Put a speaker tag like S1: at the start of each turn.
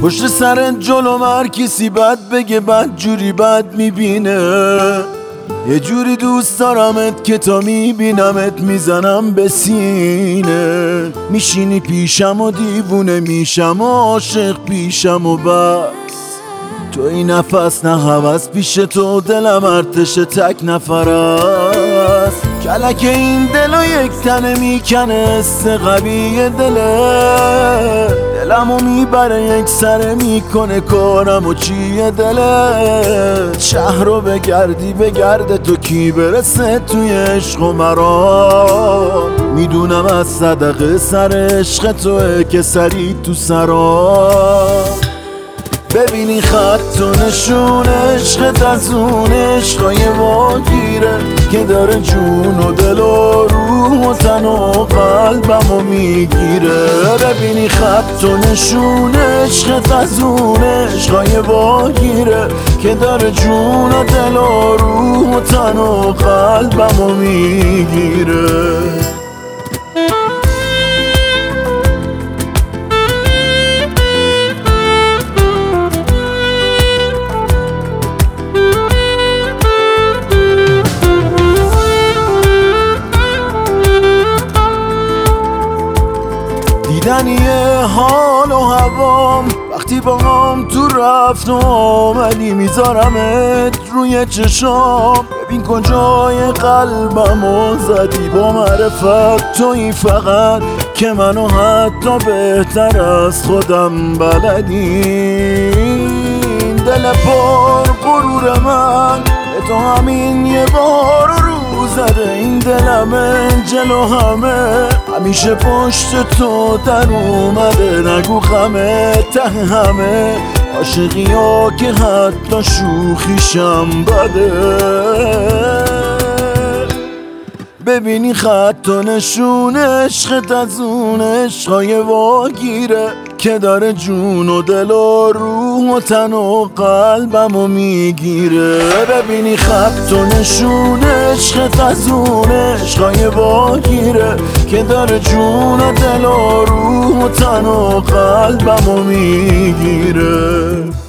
S1: پشت سر جلو هر کسی بد بگه بد جوری بد میبینه. یه جوری دوست دارمت که تا میبینمت میزنم به سینه. میشینی پیشم و دیوونه میشم و عاشق پیشم و بس. تو این نفس نه هوس پیش تو دلم ارتش تک نفر است. کلک این دلو یک تنه میکنه است قوی دله. دلمو میبره یک سره میکنه کارمو چیه دله. شهر رو بگردی بگرده تو کی برسه توی عشق و مرام. میدونم از صدقه سر عشق توه که سری تو سرام. ببینی خط و نشون عشقت از اون عشقای واگیره که داره جون و دل و روح و تن و قلبمو میگیره. ببینی خط و نشون عشقت از اون عشقای واگیره که داره جون و دل و روح و تن و قلبمو میگیره. دیدنیه حال و هوام وقتی با هم تو رفت و آمدی. میذارمت روی چشام ببین کجای قلبمو زدی. با معرفت تویی فقط که منو حتی بهتر از خودم بلدی. دل پر غرور من به تو همین یه بار رو زده. این دلمه جلو همه همیشه پشت تو در اومده. نگو غمه ته همه عاشقی ها که حتی شوخیشم بده. ببینی خط و نشون عشقت از اون عشقای واگیره که داره جون و دل و روح و تن و قلبمو میگیره. ببینی خط و نشون عشقت از اون عشقای واگیره که داره جون و دل و روح و تن و قلبمو میگیره.